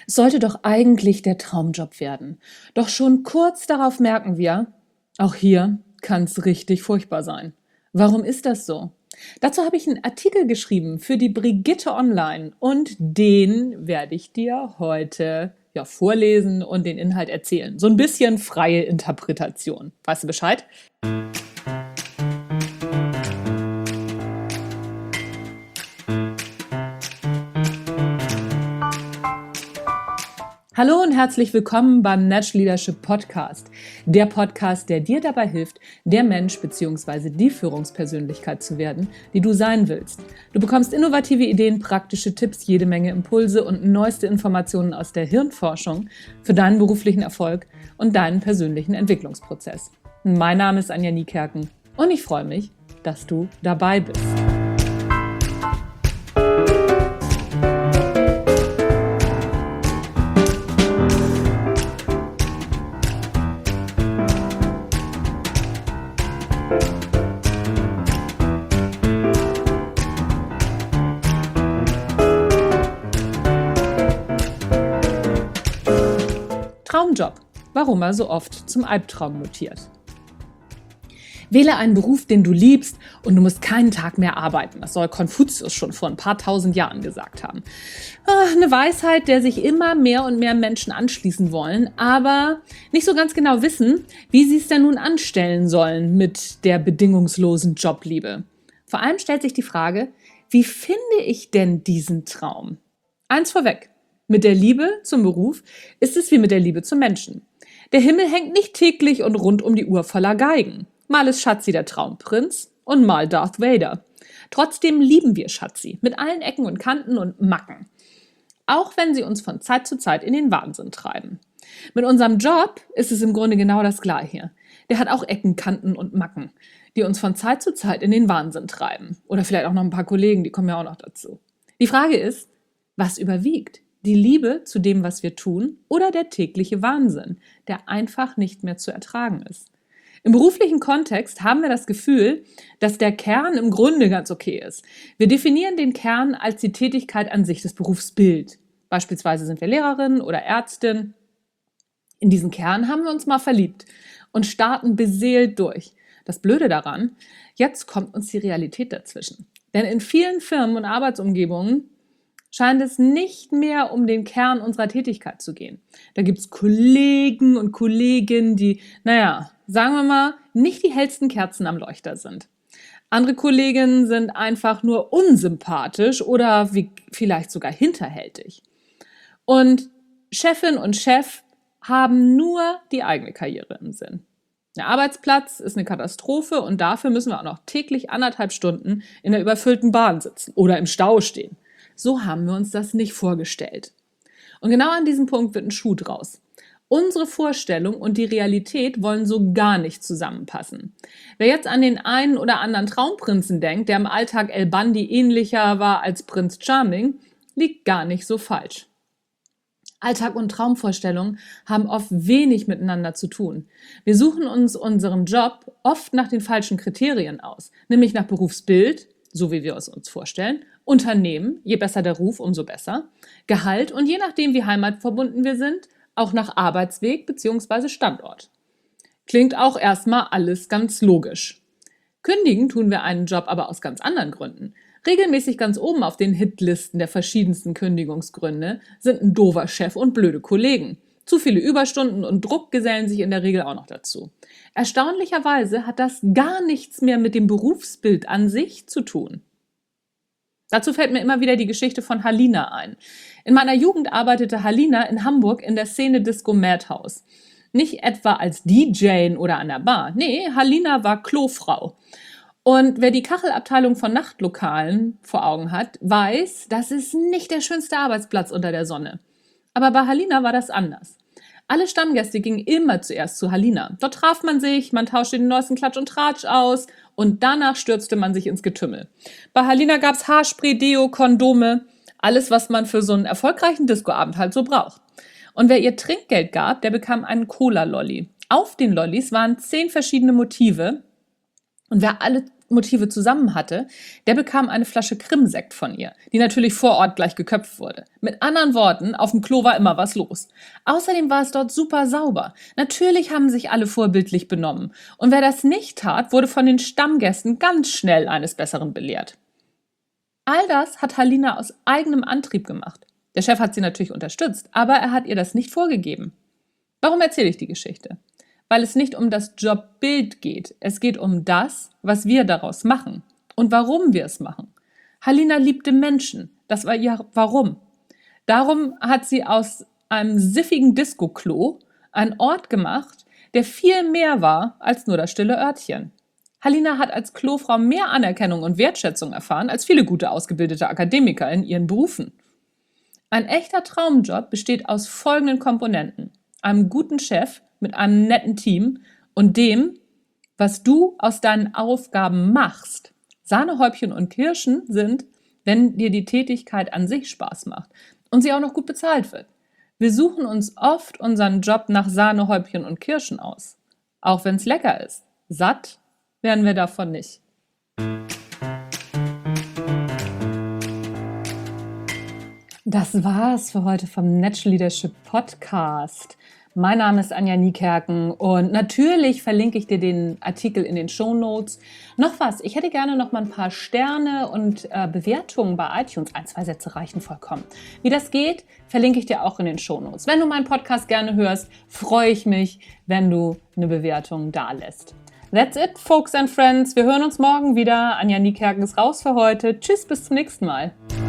Es sollte doch eigentlich der Traumjob werden. Doch schon kurz darauf merken wir, auch hier kann es richtig furchtbar sein. Warum ist das so? Dazu habe ich einen Artikel geschrieben für die Brigitte Online und den werde ich dir heute vorlesen und den Inhalt erzählen. So ein bisschen freie Interpretation. Weißt du Bescheid? Hallo und herzlich willkommen beim Natch Leadership Podcast. Der Podcast, der dir dabei hilft, der Mensch bzw. die Führungspersönlichkeit zu werden, die du sein willst. Du bekommst innovative Ideen, praktische Tipps, jede Menge Impulse und neueste Informationen aus der Hirnforschung für deinen beruflichen Erfolg und deinen persönlichen Entwicklungsprozess. Mein Name ist Anja Niekerken und ich freue mich, dass du dabei bist. Traumjob, warum er so oft zum Albtraum mutiert. Wähle einen Beruf, den du liebst und du musst keinen Tag mehr arbeiten. Das soll Konfuzius schon vor ein paar tausend Jahren gesagt haben. Eine Weisheit, der sich immer mehr und mehr Menschen anschließen wollen, aber nicht so ganz genau wissen, wie sie es denn nun anstellen sollen mit der bedingungslosen Jobliebe. Vor allem stellt sich die Frage, wie finde ich denn diesen Traum? Eins vorweg. Mit der Liebe zum Beruf ist es wie mit der Liebe zum Menschen. Der Himmel hängt nicht täglich und rund um die Uhr voller Geigen. Mal ist Schatzi der Traumprinz und mal Darth Vader. Trotzdem lieben wir Schatzi mit allen Ecken und Kanten und Macken. Auch wenn sie uns von Zeit zu Zeit in den Wahnsinn treiben. Mit unserem Job ist es im Grunde genau das Gleiche. Der hat auch Ecken, Kanten und Macken, die uns von Zeit zu Zeit in den Wahnsinn treiben. Oder vielleicht auch noch ein paar Kollegen, die kommen ja auch noch dazu. Die Frage ist, was überwiegt? Die Liebe zu dem, was wir tun, oder der tägliche Wahnsinn, der einfach nicht mehr zu ertragen ist. Im beruflichen Kontext haben wir das Gefühl, dass der Kern im Grunde ganz okay ist. Wir definieren den Kern als die Tätigkeit an sich, das Berufsbild. Beispielsweise sind wir Lehrerin oder Ärztin. In diesen Kern haben wir uns mal verliebt und starten beseelt durch. Das Blöde daran, jetzt kommt uns die Realität dazwischen. Denn in vielen Firmen und Arbeitsumgebungen scheint es nicht mehr um den Kern unserer Tätigkeit zu gehen. Da gibt es Kollegen und Kolleginnen, die, sagen wir mal, nicht die hellsten Kerzen am Leuchter sind. Andere Kolleginnen sind einfach nur unsympathisch oder vielleicht sogar hinterhältig. Und Chefin und Chef haben nur die eigene Karriere im Sinn. Der Arbeitsplatz ist eine Katastrophe und dafür müssen wir auch noch täglich 1,5 Stunden in der überfüllten Bahn sitzen oder im Stau stehen. So haben wir uns das nicht vorgestellt. Und genau an diesem Punkt wird ein Schuh draus. Unsere Vorstellung und die Realität wollen so gar nicht zusammenpassen. Wer jetzt an den einen oder anderen Traumprinzen denkt, der im Alltag El Bandi ähnlicher war als Prinz Charming, liegt gar nicht so falsch. Alltag und Traumvorstellungen haben oft wenig miteinander zu tun. Wir suchen uns unseren Job oft nach den falschen Kriterien aus, nämlich nach Berufsbild, so wie wir es uns vorstellen, Unternehmen, je besser der Ruf, umso besser, Gehalt und je nachdem, wie heimatverbunden wir sind, auch nach Arbeitsweg bzw. Standort. Klingt auch erstmal alles ganz logisch. Kündigen tun wir einen Job aber aus ganz anderen Gründen. Regelmäßig ganz oben auf den Hitlisten der verschiedensten Kündigungsgründe sind ein doofer Chef und blöde Kollegen. Zu viele Überstunden und Druck gesellen sich in der Regel auch noch dazu. Erstaunlicherweise hat das gar nichts mehr mit dem Berufsbild an sich zu tun. Dazu fällt mir immer wieder die Geschichte von Halina ein. In meiner Jugend arbeitete Halina in Hamburg in der Szene Disco Madhouse. Nicht etwa als DJ oder an der Bar. Nee, Halina war Klofrau. Und wer die Kachelabteilung von Nachtlokalen vor Augen hat, weiß, das ist nicht der schönste Arbeitsplatz unter der Sonne. Aber bei Halina war das anders. Alle Stammgäste gingen immer zuerst zu Halina. Dort traf man sich, man tauschte den neuesten Klatsch und Tratsch aus und danach stürzte man sich ins Getümmel. Bei Halina gab's Haarspray, Deo, Kondome, alles, was man für so einen erfolgreichen Discoabend halt so braucht. Und wer ihr Trinkgeld gab, der bekam einen Cola-Lolli. Auf den Lollis waren 10 verschiedene Motive und wer alle Motive zusammen hatte, der bekam eine Flasche Krimsekt von ihr, die natürlich vor Ort gleich geköpft wurde. Mit anderen Worten, auf dem Klo war immer was los. Außerdem war es dort super sauber. Natürlich haben sich alle vorbildlich benommen. Und wer das nicht tat, wurde von den Stammgästen ganz schnell eines Besseren belehrt. All das hat Halina aus eigenem Antrieb gemacht. Der Chef hat sie natürlich unterstützt, aber er hat ihr das nicht vorgegeben. Warum erzähle ich die Geschichte? Weil es nicht um das Jobbild geht. Es geht um das, was wir daraus machen und warum wir es machen. Halina liebte Menschen. Das war ihr Warum. Darum hat sie aus einem siffigen Disco-Klo einen Ort gemacht, der viel mehr war als nur das stille Örtchen. Halina hat als Klofrau mehr Anerkennung und Wertschätzung erfahren als viele gute ausgebildete Akademiker in ihren Berufen. Ein echter Traumjob besteht aus folgenden Komponenten: einem guten Chef mit einem netten Team und dem, was du aus deinen Aufgaben machst. Sahnehäubchen und Kirschen sind, wenn dir die Tätigkeit an sich Spaß macht und sie auch noch gut bezahlt wird. Wir suchen uns oft unseren Job nach Sahnehäubchen und Kirschen aus. Auch wenn es lecker ist. Satt werden wir davon nicht. Das war's für heute vom Natural Leadership Podcast. Mein Name ist Anja Niekerken und natürlich verlinke ich dir den Artikel in den Shownotes. Noch was, ich hätte gerne noch mal ein paar Sterne und Bewertungen bei iTunes. 1, 2 Sätze reichen vollkommen. Wie das geht, verlinke ich dir auch in den Shownotes. Wenn du meinen Podcast gerne hörst, freue ich mich, wenn du eine Bewertung dalässt. That's it, folks and friends. Wir hören uns morgen wieder. Anja Niekerken ist raus für heute. Tschüss, bis zum nächsten Mal.